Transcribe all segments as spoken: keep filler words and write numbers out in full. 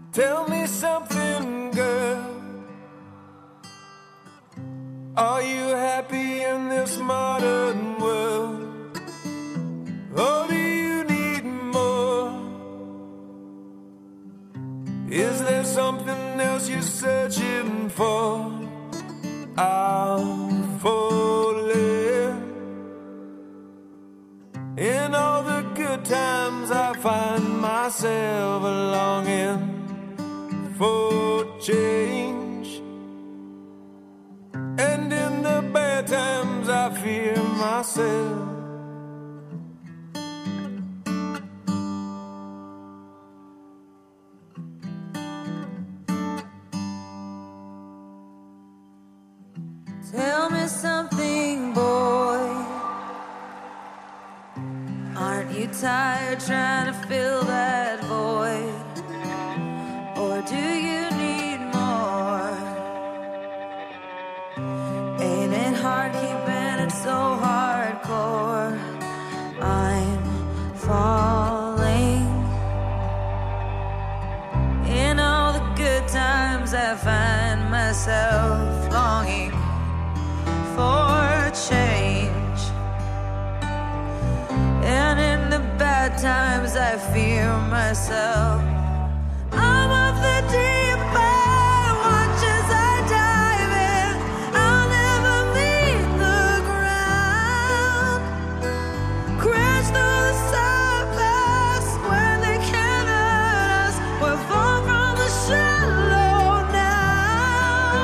Tell me something, girl. Are you happy in this modern world? Or do you need more? Is there something else you're searching for? I'm falling. In all the good times I find myself longing for change, and in the bad times I fear myself. Tell me something, boy. Aren't you tired trying to fill that void? Or do you need more? Ain't it hard keeping it so hardcore? I'm falling. In all the good times I find myself longing for change, and in the bad times I fear myself. I'm of the deep end, watch as I dive in. I'll never meet the ground. Crash through the surface where they can't hurt us. We're far from the shallow now.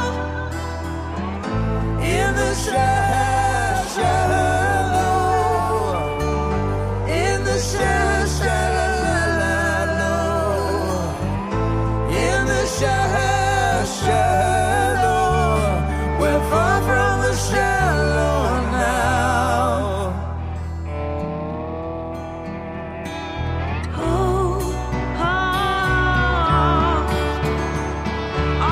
In the shallow, shallow, in the shallow, shallow, in the shallow, shallow, we're far from the shallow now. Oh, oh, oh,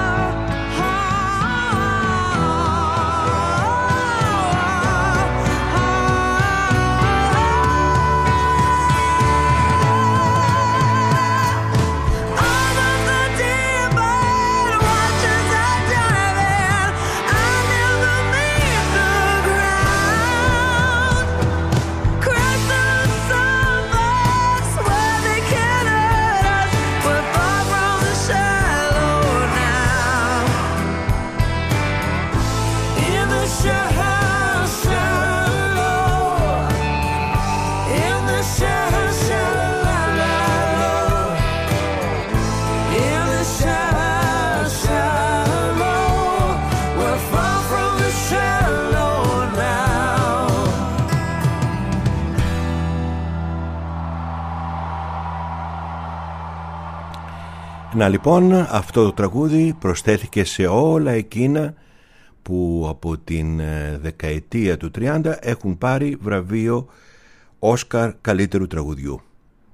Να λοιπόν, αυτό το τραγούδι προσθέθηκε σε όλα εκείνα που από την δεκαετία του τριάντα έχουν πάρει βραβείο Όσκαρ καλύτερου τραγουδιού.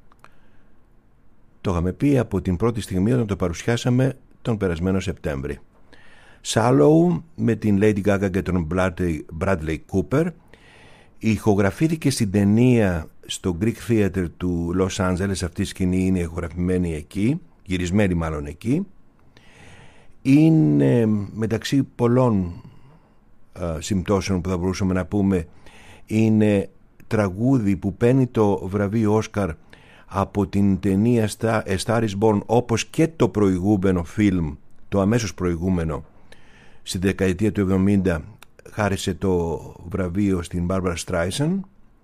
Το είχαμε πει από την πρώτη στιγμή όταν το παρουσιάσαμε τον περασμένο Σεπτέμβρη. Shallow με την Lady Gaga και τον Bradley Cooper ηχογραφήθηκε στην ταινία στο Greek Theater του Los Angeles. Αυτή η σκηνή είναι ηχογραφημένη εκεί, γυρισμένη μάλλον εκεί. Είναι μεταξύ πολλών α, συμπτώσεων που θα μπορούσαμε να πούμε, είναι τραγούδι που παίρνει το βραβείο Όσκαρ από την ταινία Star is Born, όπως και το προηγούμενο φιλμ, το αμέσως προηγούμενο στη δεκαετία του εβδομήντα χάρισε το βραβείο στην Barbara Streisand.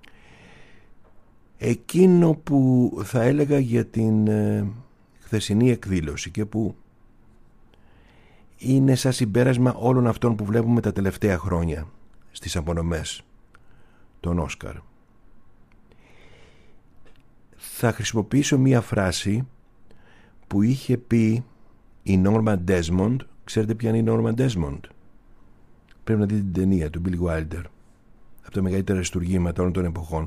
Εκείνο που θα έλεγα για την ε, χθεσινή εκδήλωση και που είναι σαν συμπέρασμα όλων αυτών που βλέπουμε τα τελευταία χρόνια στις απονομές των Όσκαρ. Θα χρησιμοποιήσω μία φράση που είχε πει η Norma Desmond. Ξέρετε ποια είναι η Norma Desmond? Πρέπει να δείτε την ταινία του Billy Wilder, από τα μεγαλύτερα αριστουργήματα όλων των εποχών.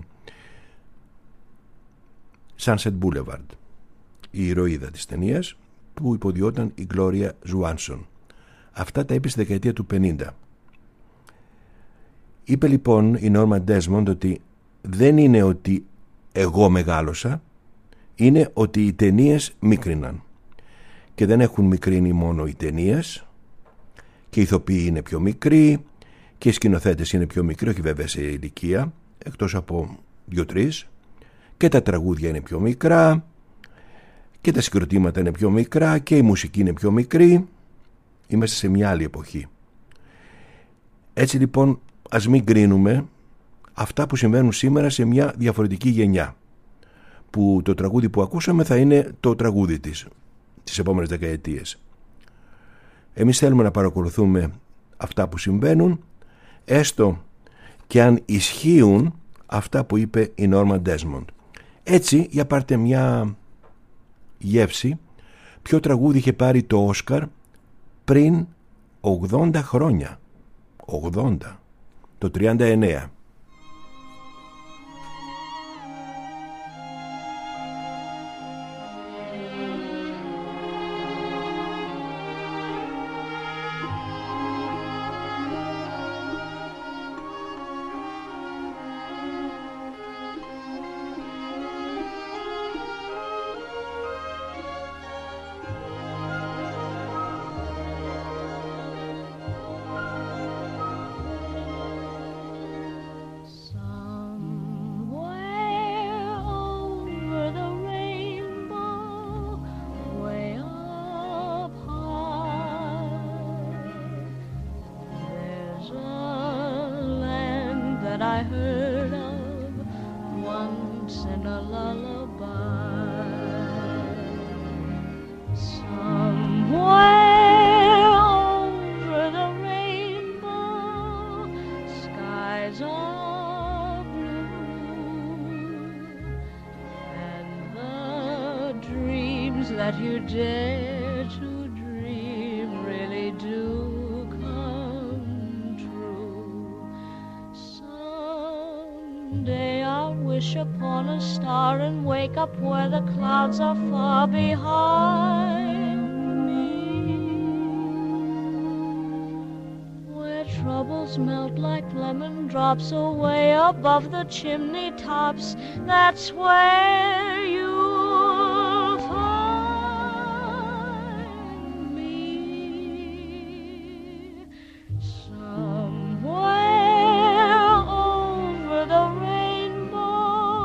Sunset Boulevard, η ηρωίδα της ταινίας, που υποδιόταν η Gloria Swanson. Αυτά τα είπε στη δεκαετία του πενήντα. Είπε λοιπόν η Norma Desmond ότι δεν είναι ότι εγώ μεγάλωσα, είναι ότι οι ταινίες μίκριναν. και δεν έχουν μικρύνει μόνο οι ταινίες, και οι ηθοποιοί είναι πιο μικροί και οι σκηνοθέτες είναι πιο μικροί, όχι βέβαια σε ηλικία, εκτός από δύο-τρεις, και τα τραγούδια είναι πιο μικρά και τα συγκροτήματα είναι πιο μικρά και η μουσική είναι πιο μικρή. Είμαστε σε μια άλλη εποχή. Έτσι λοιπόν ας μην κρίνουμε αυτά που συμβαίνουν σήμερα σε μια διαφορετική γενιά, που το τραγούδι που ακούσαμε θα είναι το τραγούδι της τις επόμενες δεκαετίες. Εμείς θέλουμε να παρακολουθούμε αυτά που συμβαίνουν, έστω και αν ισχύουν αυτά που είπε η Νόρμα Ντέσμοντ. Έτσι, για πάρτε μια γεύση, ποιο τραγούδι είχε πάρει το Όσκαρ πριν ογδόντα χρόνια. ογδόντα. Το τριάντα εννέα. Away above the chimney tops, that's where you'll find me. Somewhere over the rainbow,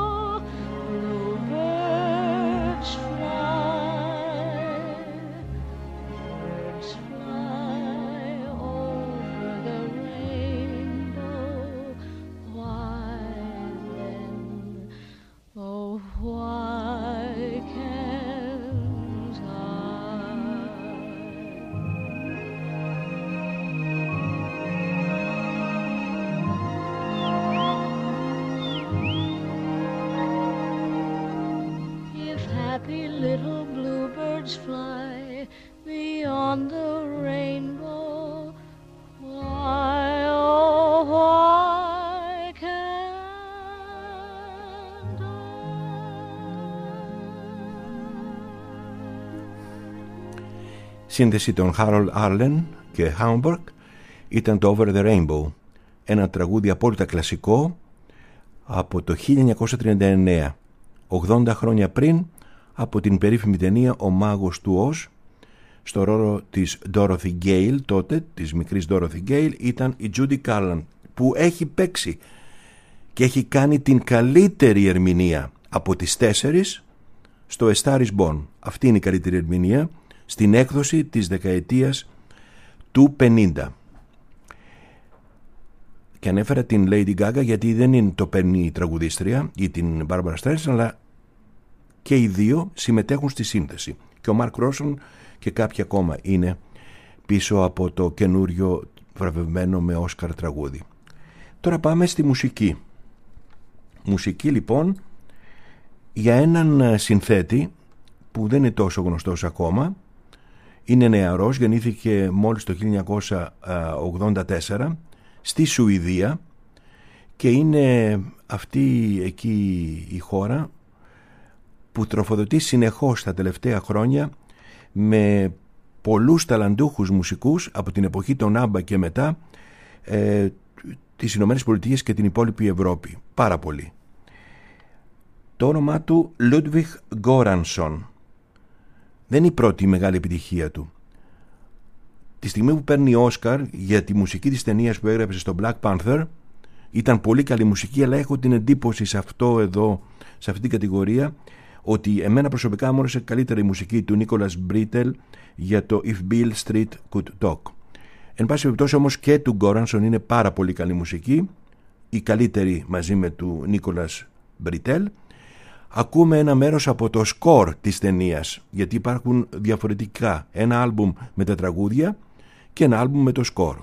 bluebirds fly, birds fly over the rainbow. Oh, why can't I? If happy little bluebirds fly beyond the rainbow, why, oh, why can't I? Σύνδεση των Harold Arlen και Hamburg ήταν το Over the Rainbow, ένα τραγούδι απόλυτα κλασικό από το χίλια εννιακόσια τριάντα εννέα, ογδόντα χρόνια πριν από την περίφημη ταινία «Ο Μάγος του Οζ». Στο ρόλο της Dorothy Gale, τότε της μικρής Dorothy Gale, ήταν η Judy Garland, που έχει παίξει και έχει κάνει την καλύτερη ερμηνεία από τις τέσσερις στο A Star is Born. Αυτή είναι η καλύτερη ερμηνεία στην έκδοση της δεκαετίας του πενήντα. Και ανέφερα την Lady Gaga γιατί δεν είναι το παίρνει η τραγουδίστρια ή την Barbara Streisand, αλλά και οι δύο συμμετέχουν στη σύνθεση. Και ο Mark Ronson και κάποιοι ακόμα είναι πίσω από το καινούριο βραβευμένο με Όσκαρ τραγούδι. Τώρα πάμε στη μουσική. Μουσική λοιπόν για έναν συνθέτη που δεν είναι τόσο γνωστός ακόμα. Είναι νεαρός, γεννήθηκε μόλις το χίλια εννιακόσια ογδόντα τέσσερα στη Σουηδία και είναι αυτή εκεί η χώρα που τροφοδοτεί συνεχώς τα τελευταία χρόνια με πολλούς ταλαντούχους μουσικούς από την εποχή των Άμπα και μετά ε, τις Ηνωμένες Πολιτείες και την υπόλοιπη Ευρώπη. Πάρα πολύ. Το όνομά του Ludwig Göransson. δεν είναι η πρώτη μεγάλη επιτυχία του. Τη στιγμή που παίρνει Όσκαρ για τη μουσική της ταινίας που έγραψε στο Black Panther, ήταν πολύ καλή μουσική, αλλά έχω την εντύπωση σε αυτό εδώ, σε αυτή την κατηγορία, ότι εμένα προσωπικά μου άρεσε καλύτερα η μουσική του Νίκολας Μπρίτελ για το If Beale Street Could Talk. Εν πάση περιπτώσει όμως και του Γκόρανσον είναι πάρα πολύ καλή μουσική, η καλύτερη μαζί με του Νίκολας Μπρίτελ. Ακούμε ένα μέρος από το σκορ της ταινίας, γιατί υπάρχουν διαφορετικά, ένα άλμπουμ με τα τραγούδια και ένα άλμπουμ με το σκορ.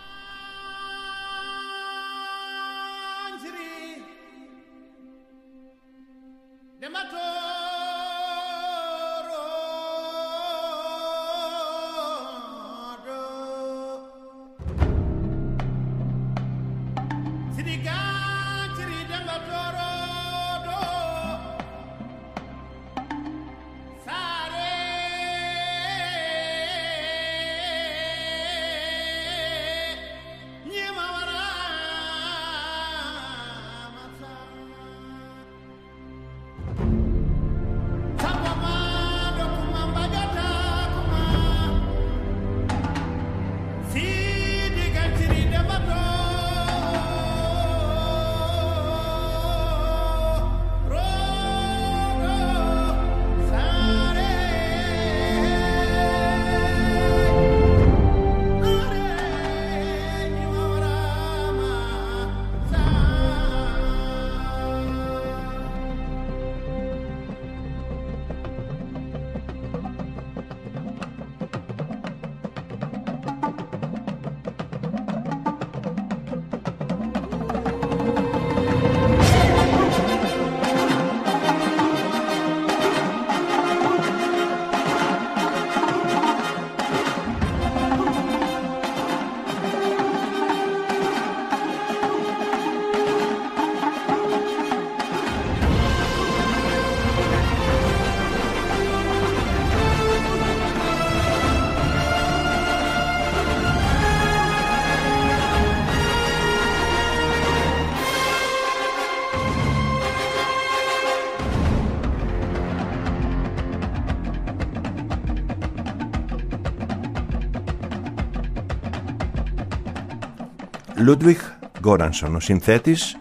Λούντβιχ Γκόρανσον, ο συνθέτης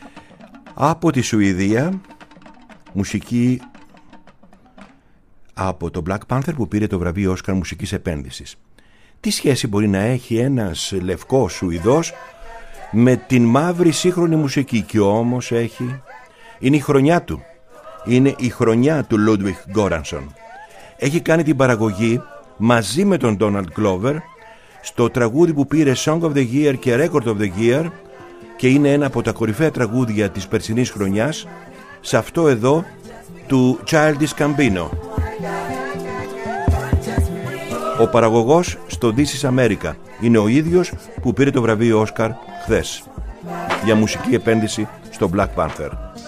από τη Σουηδία, μουσική από το Black Panther που πήρε το βραβείο Όσκαρ μουσικής επένδυσης. Τι σχέση μπορεί να έχει ένας λευκός Σουηδός με την μαύρη σύγχρονη μουσική? Και όμως έχει, είναι η χρονιά του, είναι η χρονιά του Λούντβιχ Γκόρανσον. Έχει κάνει την παραγωγή μαζί με τον Donald Glover στο τραγούδι που πήρε Song of the Year και Record of the Year και είναι ένα από τα κορυφαία τραγούδια της περσινής χρονιάς, σε αυτό εδώ του Childish Gambino. Ο παραγωγός στο This is America είναι ο ίδιος που πήρε το βραβείο Όσκαρ χθες για μουσική επένδυση στο Black Panther.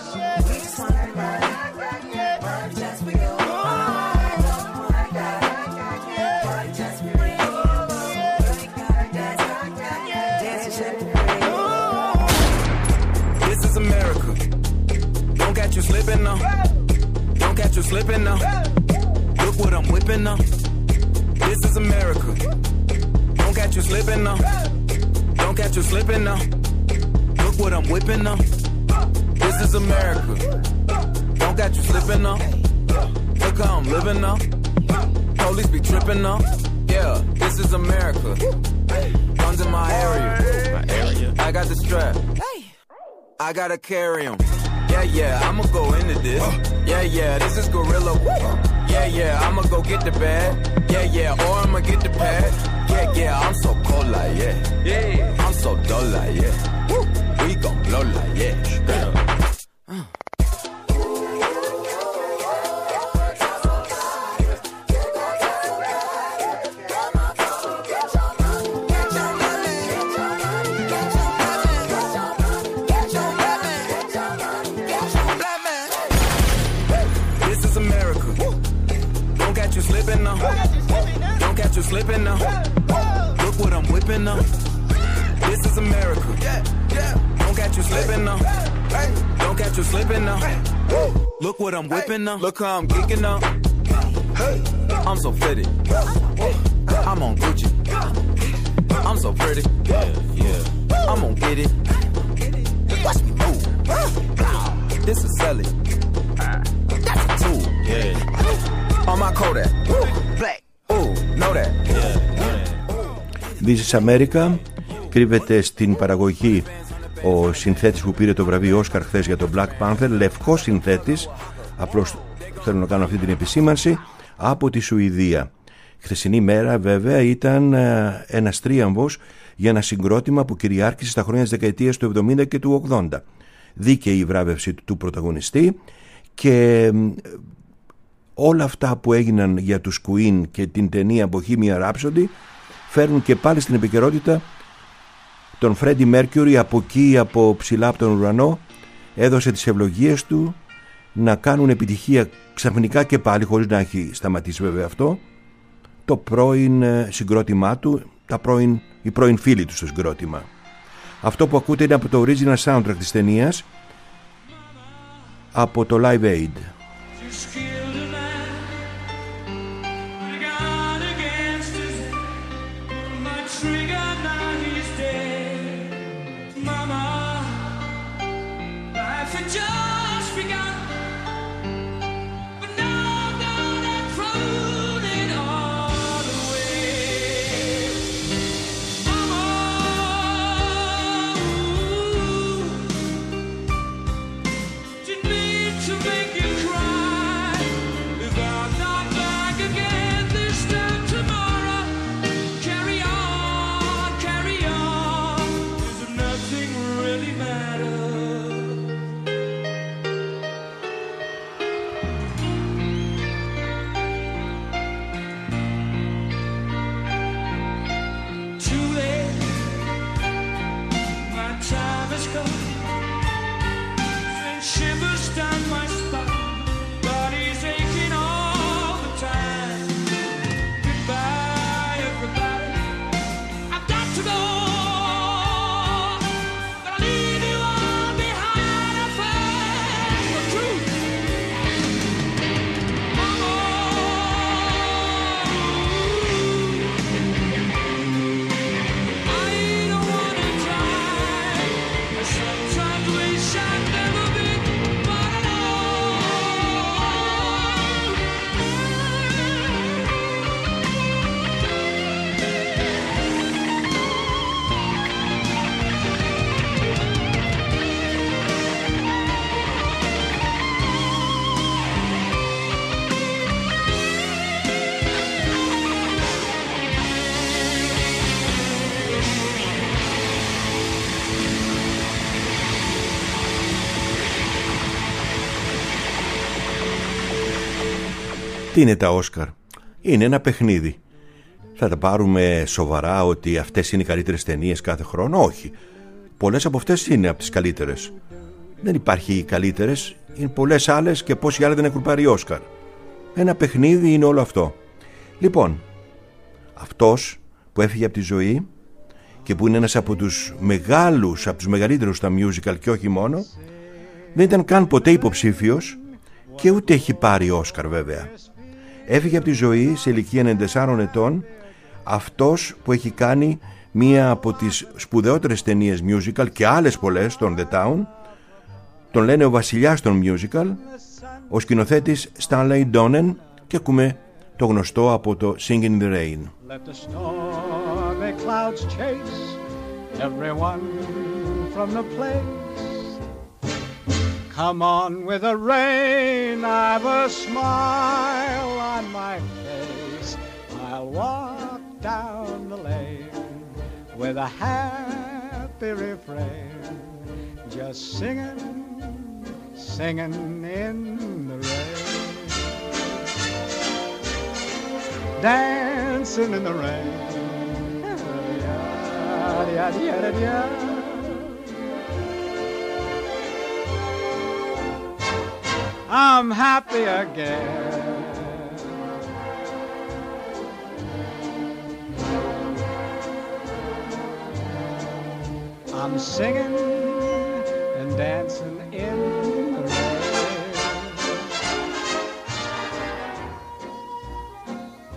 You slipping now. Look what I'm whipping now. This is America. Don't catch you slipping now. Don't catch you slipping now. Look what I'm whipping now. This is America. Don't catch you slipping now. Look how I'm living now. Police be tripping now. Yeah, this is America. Guns in my area. My area. I got the strap. I gotta carry 'em. Yeah, yeah, I'ma go into this. Yeah, yeah, this is gorilla. Yeah, yeah, I'ma go get the bag. Yeah, yeah, or I'ma get the pad. Yeah, yeah, I'm so cold like yeah. Yeah, I'm so dull like yeah. We gon' blow like yeah. Straight up. Uh. You slipping now. Look what I'm whipping now. This is America. Don't catch you slipping now. Don't catch you slipping now. Look what I'm whipping now. Look how I'm geeking now. I'm so fitted. I'm on Gucci. I'm so pretty. Yeah, yeah. I'm gonna get it. Watch me move. This is selling. That's a tool. Yeah. On my Kodak. Black. Ooh, know that. This is America. Κρύβεται στην παραγωγή ο συνθέτης που πήρε το βραβείο Όσκαρ χθες για το Black Panther, λευκός συνθέτης, απλώς θέλω να κάνω αυτή την επισήμανση, από τη Σουηδία. Χθεσινή μέρα βέβαια ήταν ένας τρίαμβος για ένα συγκρότημα που κυριάρχησε στα χρόνια της δεκαετίας του εβδομήντα και του ογδόντα. Δίκαιη η βράβευση του πρωταγωνιστή και όλα αυτά που έγιναν για τους Queen και την ταινία Bohemian Rhapsody φέρνουν και πάλι στην επικαιρότητα τον Freddie Mercury από εκεί, από ψηλά από τον ουρανό, έδωσε τις ευλογίες του να κάνουν επιτυχία ξαφνικά και πάλι, χωρίς να έχει σταματήσει βέβαια αυτό, το πρώην συγκρότημά του, τα πρώην, οι πρώην φίλοι του στο συγκρότημα. Αυτό που ακούτε είναι από το original soundtrack της ταινίας, από το Live Aid. Τι είναι τα Όσκαρ? Είναι ένα παιχνίδι. Θα τα πάρουμε σοβαρά ότι αυτές είναι οι καλύτερες ταινίες κάθε χρόνο? Όχι. Πολλές από αυτές είναι από τις καλύτερες. Δεν υπάρχει οι καλύτερες. Είναι πολλές άλλες και πόσοι άλλοι δεν έχουν πάρει Όσκαρ. Ένα παιχνίδι είναι όλο αυτό. Λοιπόν, αυτός που έφυγε από τη ζωή και που είναι ένας από τους μεγάλους, από τους μεγαλύτερους στα musical και όχι μόνο, δεν ήταν καν ποτέ υποψήφιος και ούτε έχει πάρει Όσκαρ βέβαια. Έφυγε από τη ζωή σε ηλικία ενενήντα τεσσάρων ετών αυτός που έχει κάνει μία από τις σπουδαιότερες ταινίες musical και άλλες πολλές, τον The Town. Τον λένε ο βασιλιάς των musical, ο σκηνοθέτης Stanley Donen, και ακούμε το γνωστό από το Singing in the Rain. Let the stormy clouds chase everyone from the place. Come on with the rain, I've a smile on my face. I'll walk down the lane with a happy refrain, just singing, singing in the rain, dancing in the rain. I'm happy again. I'm singing and dancing in the rain.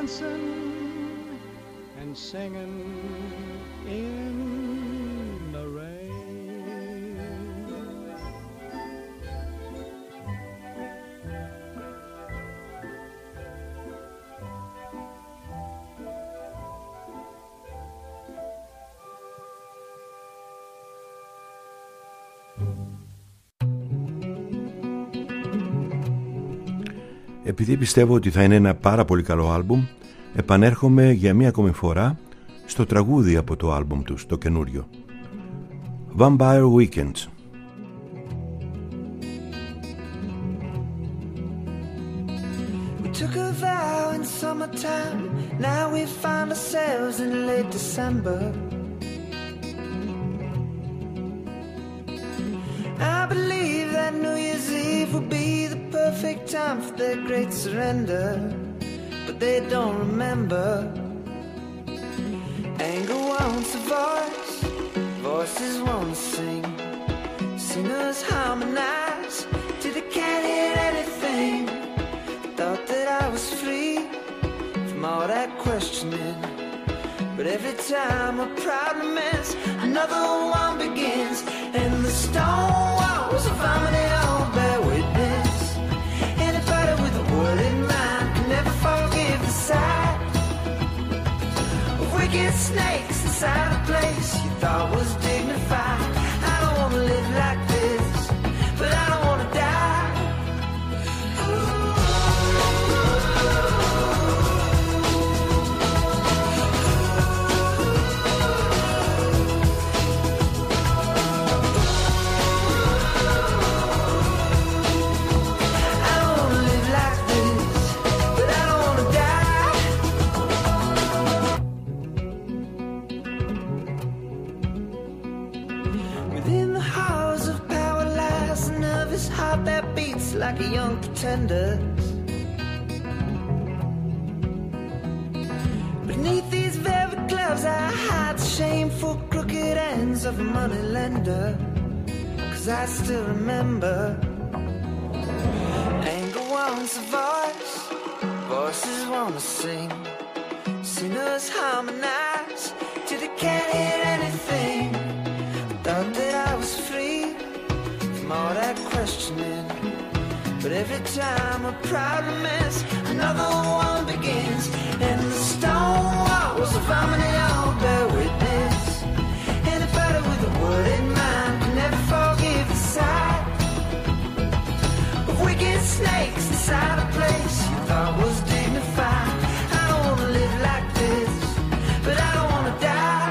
dancing and singing in the rain. Επειδή πιστεύω ότι θα είναι ένα πάρα πολύ καλό άλμπουμ, επανέρχομαι για μία ακόμη φορά στο τραγούδι από το άλμπουμ τους, το καινούριο. Vampire Weekends. We took a vow in summertime, now we find ourselves in late December. I believe that New Year's Eve will be the perfect time for their great surrender, but they don't remember. Anger wants a voice, voices won't sing. Singers harmonize till they can't hear anything. Thought that I was free from all that questioning, but every time a problem ends, another one begins. And the stone walls of harmony all bear witness. Anybody with a word in mind can never forgive the sight of wicked snakes inside a place you thought was dignified. I don't want to live like this, but I don't want to die. Like a young pretender. Beneath these velvet gloves I hide the shameful crooked ends of a money lender. Cause I still remember. Anger wants a voice, voices wanna sing. Sinners harmonize till they can't hear anything. Thought that I was free from all that questioning, but every time a problem ends, another one begins. And the stone walls of harmony all bear witness. Anybody with a word in mind can never forgive the sight of wicked snakes inside a place you thought was dignified. I don't want to live like this, but I don't want to die.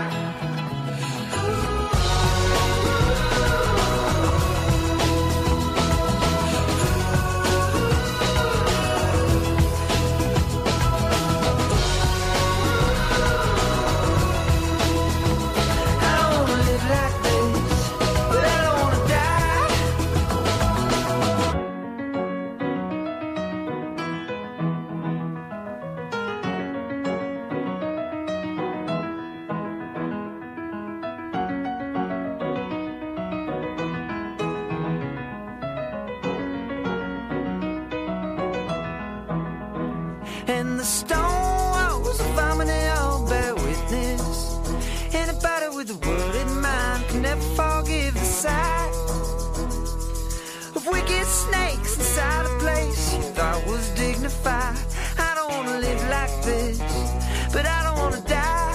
And the stone walls of harmony all bear witness. Anybody with a word in mind can never forgive the sight of wicked snakes inside a place you thought was dignified. I don't want to live like this, but I don't want to die.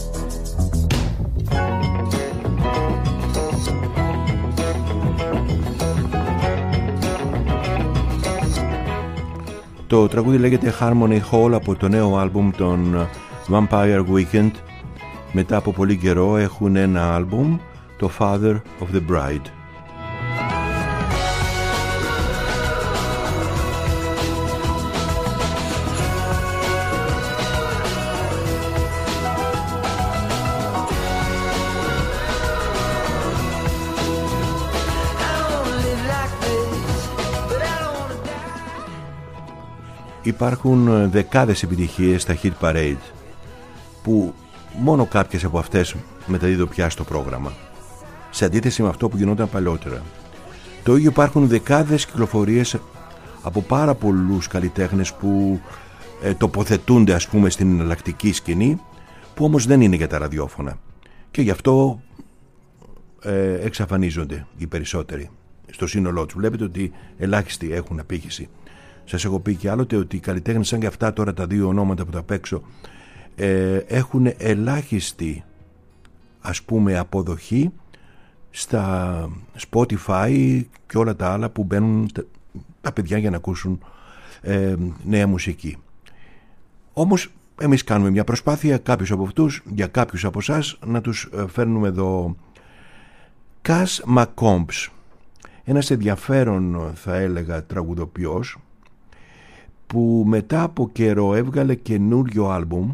Το τραγούδι λέγεται Harmony Hall από το νέο άλμπουμ των Vampire Weekend. Μετά από πολύ καιρό έχουν ένα άλμπουμ, το Father of the Bride. Υπάρχουν δεκάδες επιτυχίες στα Hit Parade που μόνο κάποιες από αυτές μεταδίδω πια στο πρόγραμμα, σε αντίθεση με αυτό που γινόταν παλιότερα. Το ίδιο υπάρχουν δεκάδες κυκλοφορίες από πάρα πολλούς καλλιτέχνες που ε, τοποθετούνται ας πούμε στην εναλλακτική σκηνή, που όμως δεν είναι για τα ραδιόφωνα, και γι' αυτό ε, εξαφανίζονται οι περισσότεροι στο σύνολό τους. Βλέπετε ότι ελάχιστοι έχουν απήχηση. Σας έχω πει και άλλοτε ότι οι καλλιτέχνες σαν και αυτά τώρα τα δύο ονόματα που τα παίξω ε, έχουν ελάχιστη ας πούμε αποδοχή στα Spotify και όλα τα άλλα που μπαίνουν τα, τα παιδιά για να ακούσουν ε, νέα μουσική. Όμως εμείς κάνουμε μια προσπάθεια, κάποιους από αυτούς, για κάποιους από εσάς, να τους φέρνουμε εδώ. Cass McCombs, ένας ενδιαφέρον θα έλεγα τραγουδοποιός, που μετά από καιρό έβγαλε καινούριο άλμπουμ,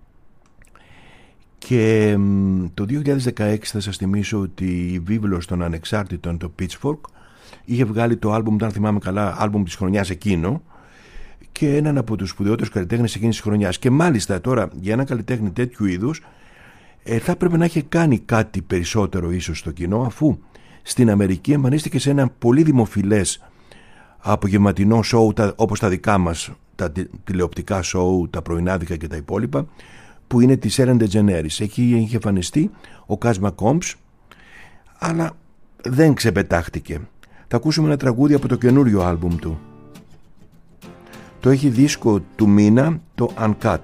και το δύο χιλιάδες δεκαέξι θα σας θυμίσω ότι η βίβλος των ανεξάρτητων, το Pitchfork, είχε βγάλει το άλμπουμ, αν θυμάμαι καλά, άλμπουμ της χρονιάς εκείνο, και έναν από τους σπουδαιότερους καλλιτέχνες εκείνης της χρονιάς. Και μάλιστα τώρα για ένα καλλιτέχνη τέτοιου είδους ε, θα πρέπει να έχει κάνει κάτι περισσότερο ίσως στο κοινό, αφού στην Αμερική εμφανίστηκε σε ένα πολύ δημοφιλές απογευματινό σοου, τα, όπως τα δικά μας τα τηλεοπτικά σοου, τα πρωινάδικα και τα υπόλοιπα, που είναι της Ellen DeGeneres. Εκεί είχε εμφανιστεί ο Cass McCombs, αλλά δεν ξεπετάχτηκε. Θα ακούσουμε ένα τραγούδι από το καινούριο άλμπουμ του. Το έχει δίσκο του μήνα, το Uncut.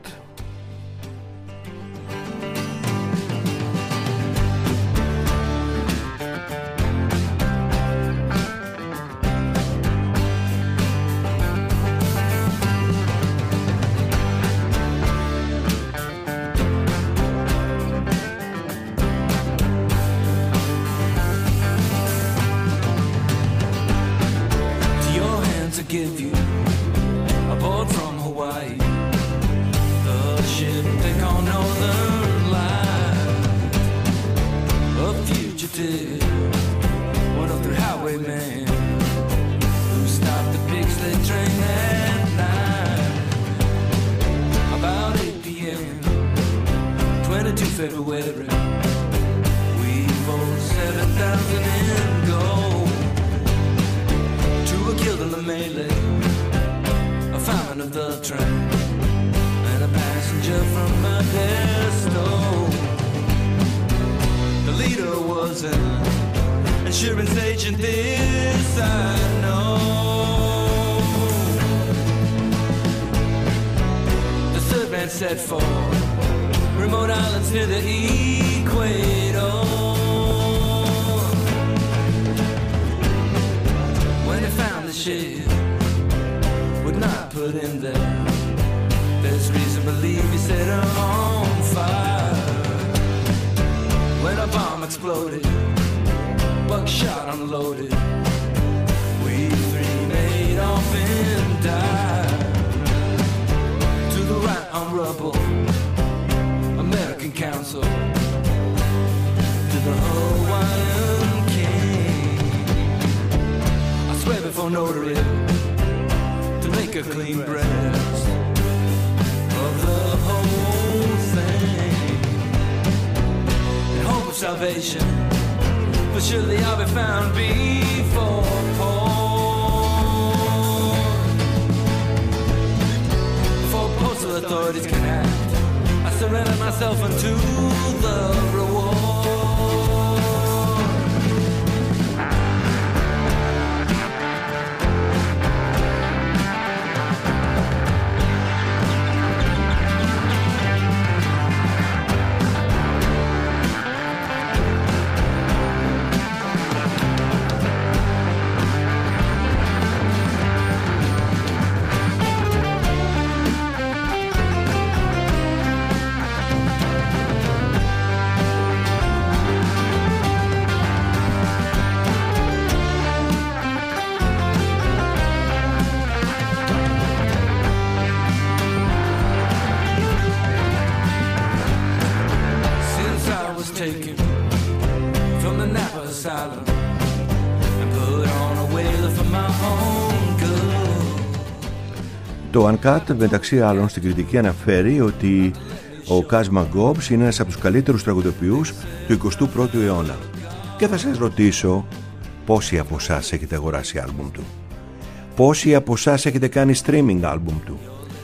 Το Uncut μεταξύ άλλων στην κριτική αναφέρει ότι ο Cass McCombs είναι ένας από τους καλύτερους τραγουδοποιούς του εικοστού πρώτου αιώνα. Και θα σας ρωτήσω, πόσοι από εσάς έχετε αγοράσει άλμπουμ του? Πόσοι από εσάς έχετε κάνει streaming άλμπουμ του?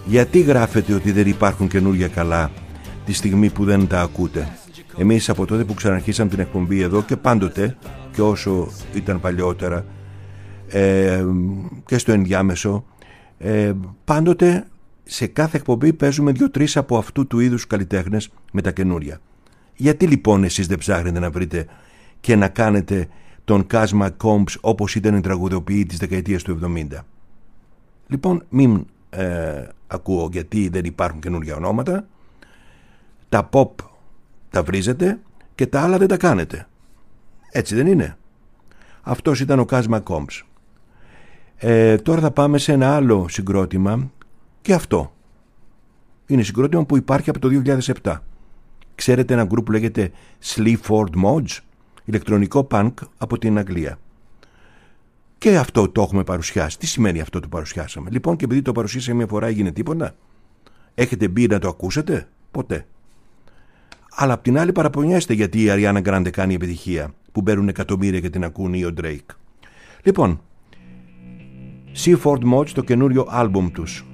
Γιατί γράφετε ότι δεν υπάρχουν καινούργια καλά τη στιγμή που δεν τα ακούτε? Εμείς από τότε που ξαναρχίσαμε την εκπομπή εδώ και πάντοτε, και όσο ήταν παλιότερα ε, και στο ενδιάμεσο, ε, πάντοτε σε κάθε εκπομπή παίζουμε δύο-τρεις από αυτού του είδους καλλιτέχνες με τα καινούρια. Γιατί λοιπόν εσείς δεν ψάχνετε να βρείτε και να κάνετε τον Kaz McCombs όπως ήταν οι τραγουδοποιοί της δεκαετίας του εβδομήντα? Λοιπόν, μην ε, ακούω γιατί δεν υπάρχουν καινούργια ονόματα. Τα pop τα βρίζετε και τα άλλα δεν τα κάνετε. Έτσι δεν είναι? Αυτός ήταν ο Kaz McCombs. ε, Τώρα θα πάμε σε ένα άλλο συγκρότημα. Και αυτό είναι συγκρότημα που υπάρχει από το δύο χιλιάδες επτά. Ξέρετε ένα γκρουπ που λέγεται Sleaford Mods, ηλεκτρονικό punk από την Αγγλία. Και αυτό το έχουμε παρουσιάσει. Τι σημαίνει αυτό το παρουσιάσαμε? Λοιπόν, και επειδή το παρουσίασα μια φορά έγινε τίποτα? Έχετε μπει να το ακούσετε? Ποτέ. Αλλά απ' την άλλη παραπονιέστε γιατί η Ariana Grande κάνει επιτυχία, που παίρνουν εκατομμύρια και την ακούν, ή ο Drake. Λοιπόν, Sleaford Mods, το καινούριο άλμπουμ τους.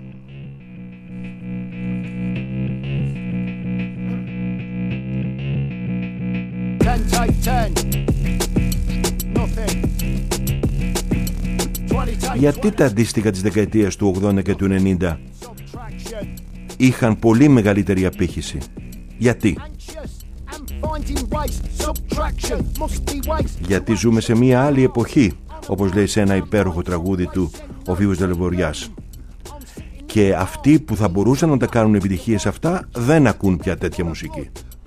ten take ten. Nothing. Γιατί τα αντίστοιχα της δεκαετίας του ογδόντα και του ενενήντα είχαν πολύ μεγαλύτερη απήχηση? Γιατί? Γιατί ζούμε σε μια άλλη εποχή, όπως λέει σε ένα υπέροχο τραγούδι του ο Φίβος Δελβοριάς. Και αυτοί που θα μπορούσαν να τα κάνουν επιτυχίες αυτά δεν ακούν πια τέτοια μουσική.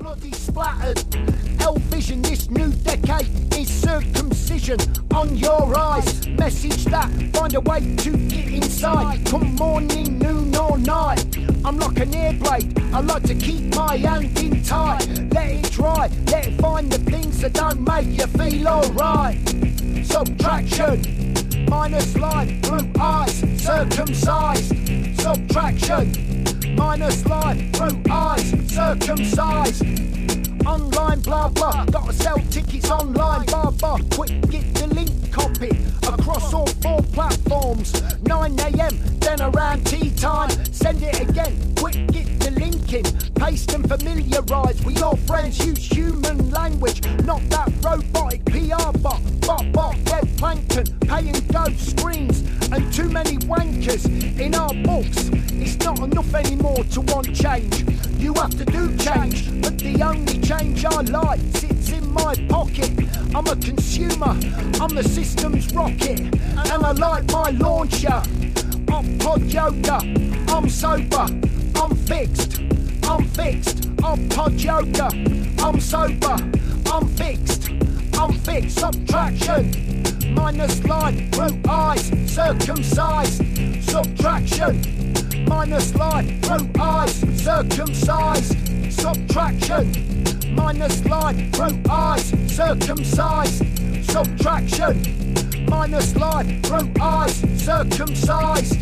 Vision, this new decade is circumcision on your eyes. Message that, find a way to get inside. Come morning, noon or night, I'm like an air blade, I like to keep my hand in tight. Let it dry, let it find the things that don't make you feel alright. Subtraction, minus line, blue eyes, circumcised. Subtraction, minus line, blue eyes, circumcised. Online, blah blah, gotta sell tickets online, blah blah. Quick, get the link copy across all four platforms. nine a.m, then around tea time, send it again. Quick, get the link in, paste and familiarise with your friends. Use human language, not that robotic P R bot. Bot bot, dead plankton, pay and go screens, and too many wankers in our books. It's not enough anymore to want change. You have to do change, but the only change I like sits in my pocket. I'm a consumer, I'm the system's rocket, and I like my launcher. I'm pod yoga, I'm sober, I'm fixed, I'm fixed. I'm pod yoga, I'm sober, I'm fixed, I'm fixed. Subtraction, minus line, blue eyes, circumcised. Subtraction, minus line, blue eyes, circumcised. Subtraction, minus line, blue eyes, circumcised. Subtraction, minus line, blue eyes, circumcised.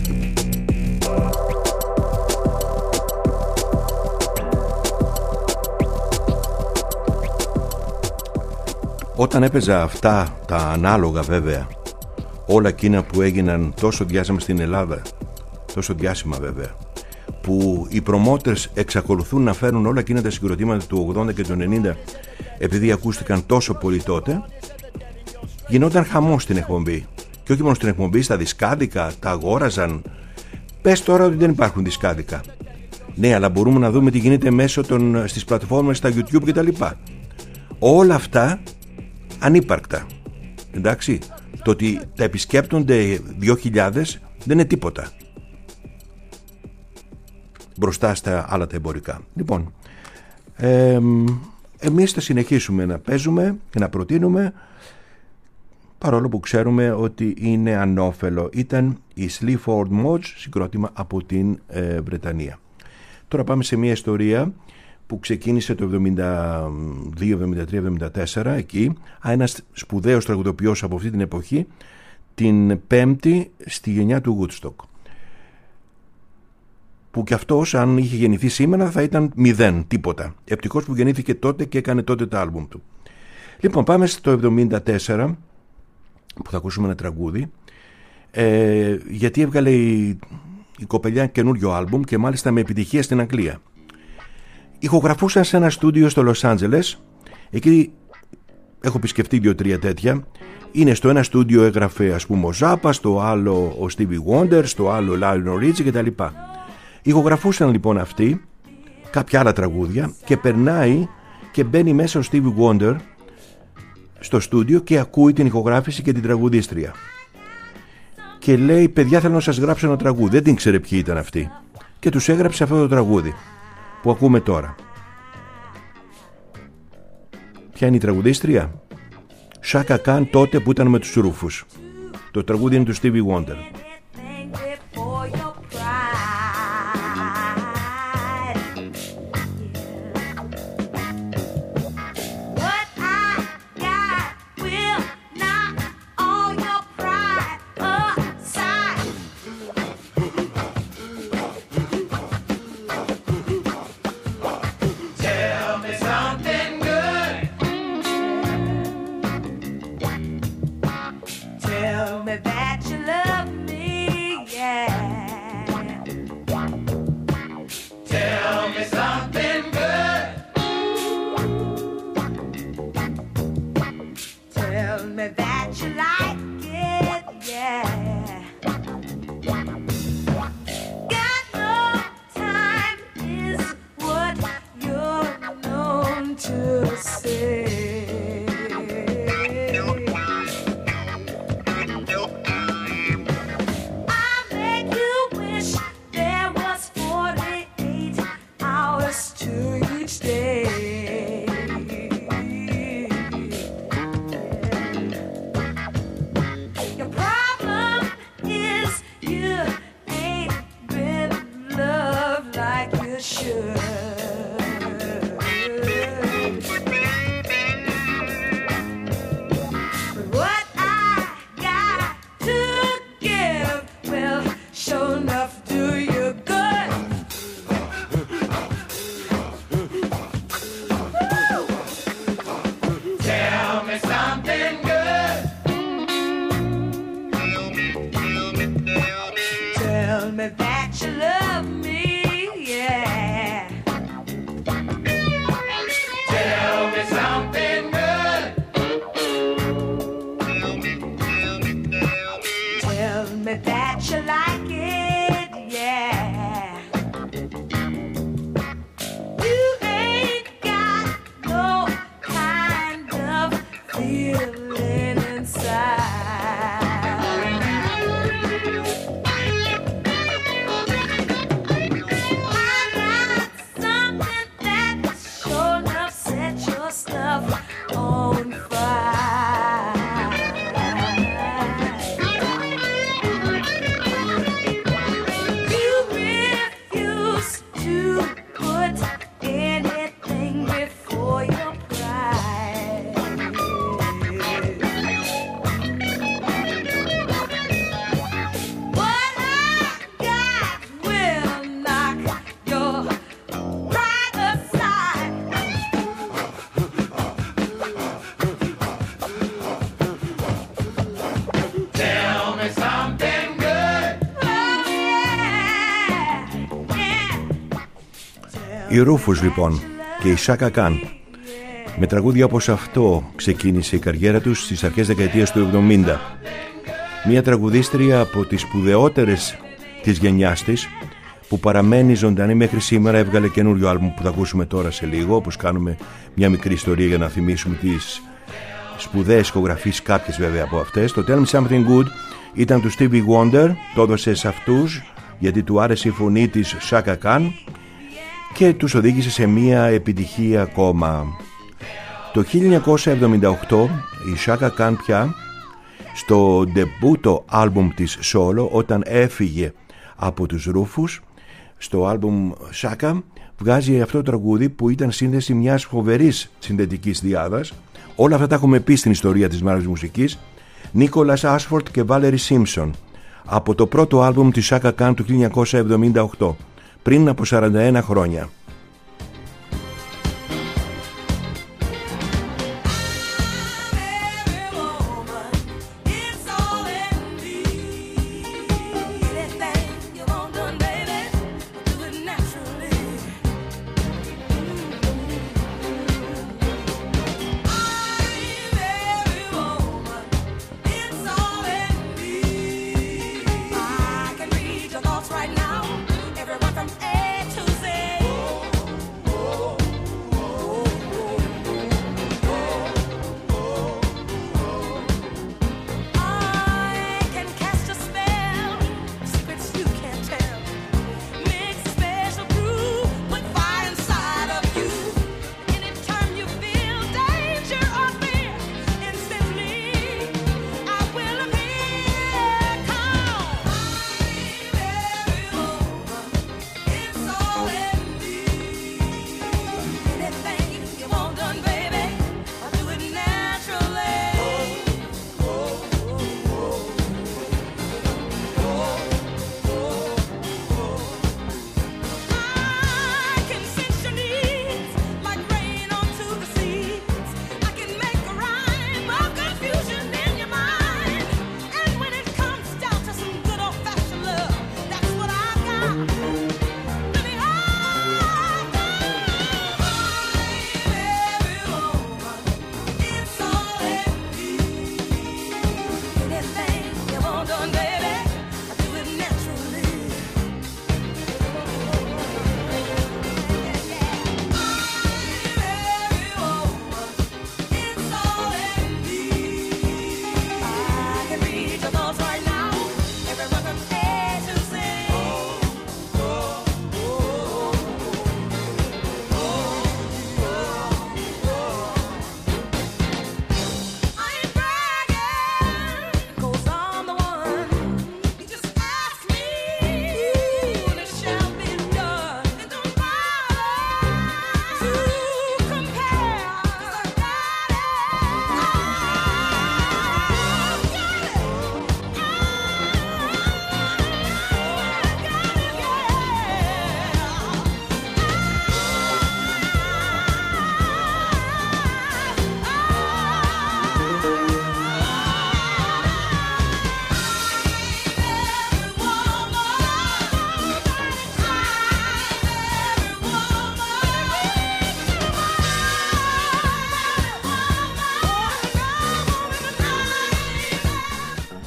Όταν έπαιζα αυτά τα ανάλογα, βέβαια, όλα εκείνα που έγιναν τόσο διάσημα στην Ελλάδα, τόσο διάσημα βέβαια, που οι promoters εξακολουθούν να φέρουν όλα εκείνα τα συγκροτήματα του ογδόντα και του ενενήντα επειδή ακούστηκαν τόσο πολύ τότε, γινόταν χαμός στην εκπομπή. Και όχι μόνο στην εκπομπή, στα δισκάδικα, τα αγόραζαν. Πες τώρα ότι δεν υπάρχουν δισκάδικα. Ναι, αλλά μπορούμε να δούμε τι γίνεται μέσω των, στις πλατφόρμες, στα YouTube κτλ. Όλα αυτά ανύπαρκτα. Εντάξει, το ότι τα επισκέπτονται δύο χιλιάδες δεν είναι τίποτα μπροστά στα άλλα τα εμπορικά. Λοιπόν, ε, εμείς θα συνεχίσουμε να παίζουμε και να προτείνουμε, παρόλο που ξέρουμε ότι είναι ανώφελο. Ήταν η Sleaford Mods, συγκρότημα από την ε, Βρετανία. Τώρα πάμε σε μια ιστορία που ξεκίνησε το εβδομήντα δύο, εβδομήντα τρία, εβδομήντα τέσσερα εκεί. Ένας σπουδαίος τραγουδοποιός από αυτή την εποχή, την Πέμπτη στη γενιά του Woodstock, που κι αυτός αν είχε γεννηθεί σήμερα θα ήταν μηδέν, τίποτα. Ευτυχώς που γεννήθηκε τότε και έκανε τότε τα άλμπουμ του. Λοιπόν, πάμε στο εβδομήντα τέσσερα που θα ακούσουμε ένα τραγούδι, ε, γιατί έβγαλε η, η κοπελιά καινούριο άλμπουμ και μάλιστα με επιτυχία στην Αγγλία. Ηχογραφούσαν σε ένα στούντιο στο Λος Άντζελες. Εκεί έχω επισκεφτεί δύο-τρία τέτοια. Είναι στο ένα στούντιο έγραφε ας πούμε ο Ζάπα, στο άλλο ο Stevie Wonder, στο άλλο ο Lionel Richie κτλ. Ηχογραφούσαν λοιπόν αυτοί κάποια άλλα τραγούδια και περνάει και μπαίνει μέσα ο Stevie Wonder στο στούντιο και ακούει την ηχογράφηση και την τραγουδίστρια. Και λέει, παιδιά, θέλω να σας γράψω ένα τραγούδι. Δεν την ξέρε ποιοι ήταν αυτοί. Και τους έγραψε αυτό το τραγούδι που ακούμε τώρα. Ποια είναι η τραγουδίστρια? Chaka Khan, τότε που ήταν με τους Ρούφους. Το τραγούδι είναι του Stevie Wonder. Οι Ρούφους λοιπόν και η Chaka Khan. Με τραγούδια όπως αυτό ξεκίνησε η καριέρα τους στις αρχές δεκαετίας του εβδομήντα. Μια τραγουδίστρια από τις σπουδαιότερες της γενιάς της, που παραμένει ζωντανή μέχρι σήμερα. Έβγαλε καινούριο άλμπουμ που θα ακούσουμε τώρα σε λίγο, όπως κάνουμε μια μικρή ιστορία για να θυμίσουμε τις σπουδαίες ηχογραφίες, κάποιες βέβαια από αυτές. Το Tell Me Something Good ήταν του Stevie Wonder, το έδωσε σε αυτούς γιατί του άρεσε η φωνή της Chaka Khan και τους οδήγησε σε μια επιτυχία ακόμα. Το χίλια εννιακόσια εβδομήντα οκτώ η Chaka Khan πια στο ντεμπούτο άλμπουμ της solo, όταν έφυγε από τους Ρούφους, στο άλμπουμ Chaka βγάζει αυτό το τραγούδι που ήταν σύνδεση μιας φοβερής συνθετικής διάδας. Όλα αυτά τα έχουμε πει στην ιστορία της μαύρης μουσικής. Νίκολας Άσφορντ και Βάλερι Σίμψον, από το πρώτο άλμπουμ της Chaka Khan του χίλια εννιακόσια εβδομήντα οκτώ, πριν από σαράντα ένα χρόνια. It's all in me. Anything you want to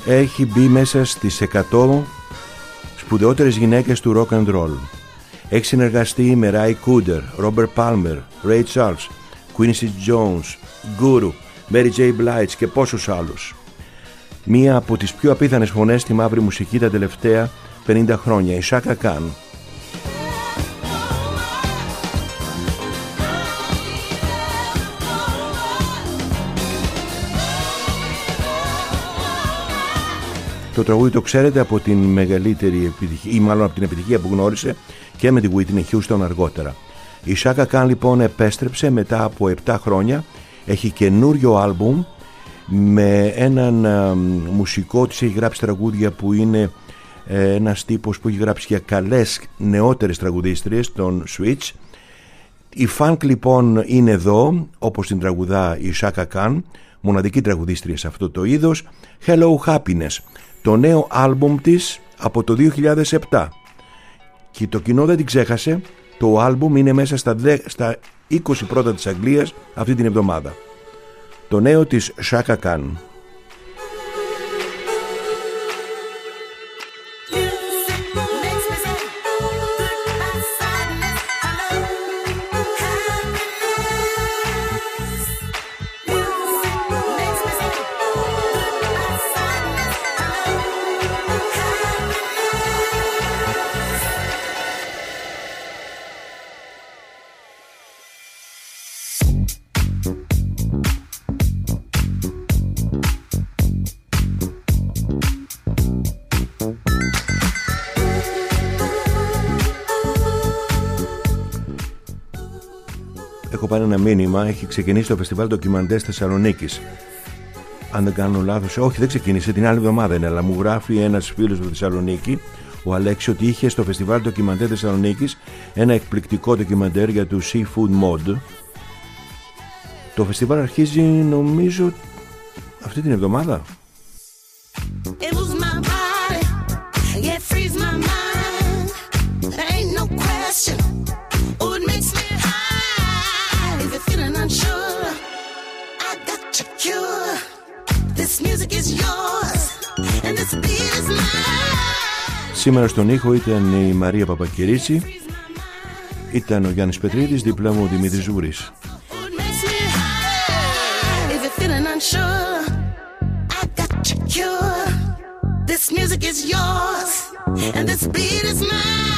έχει μπει μέσα στις εκατό σπουδαιότερες γυναίκες του rock and roll. Έχει συνεργαστεί με Ray Cooder, Robert Palmer, Ray Charles, Quincy Jones, Guru, Mary J. Blige και πόσους άλλους. Μία από τις πιο απίθανες φωνές στη μαύρη μουσική τα τελευταία πενήντα χρόνια, η Chaka Khan. Το τραγούδι το ξέρετε από την μεγαλύτερη επιτυχία, ή μάλλον από την επιτυχία που γνώρισε και με την Whitney Houston αργότερα. Η Chaka Khan λοιπόν επέστρεψε μετά από επτά χρόνια, έχει καινούριο άλμπουμ με έναν α, μουσικό της, έχει γράψει τραγούδια που είναι ε, ένας τύπος που έχει γράψει για καλές νεότερες τραγουδίστριες, τον Switch. Η funk λοιπόν είναι εδώ, όπως την τραγουδά η Chaka Khan, μοναδική τραγουδίστρια σε αυτό το είδος. Hello Happiness, το νέο άλμπουμ της από το δύο χιλιάδες επτά. Και το κοινό δεν την ξέχασε, το άλμπουμ είναι μέσα στα, στα είκοσι πρώτα της Αγγλίας αυτή την εβδομάδα. Το νέο της Chaka Khan. Έχω πάρει ένα μήνυμα, έχει ξεκινήσει το φεστιβάλ ντοκιμαντέρ Θεσσαλονίκης. Αν δεν κάνω λάθος, όχι, δεν ξεκίνησε, την άλλη εβδομάδα είναι, αλλά μου γράφει ένας φίλος από Θεσσαλονίκη, ο Αλέξης, ότι είχε στο φεστιβάλ ντοκιμαντέρ Θεσσαλονίκης ένα εκπληκτικό ντοκιμαντέρ για του Seafood Mod. Το φεστιβάλ αρχίζει νομίζω αυτή την εβδομάδα. Σήμερα στον ήχο ήταν η Μαρία Παπακυρίση, ήταν ο Γιάννης Πετρίδης, δίπλα μου ο Δημήτρης Ζούρης. This music is yours and this beat is mine.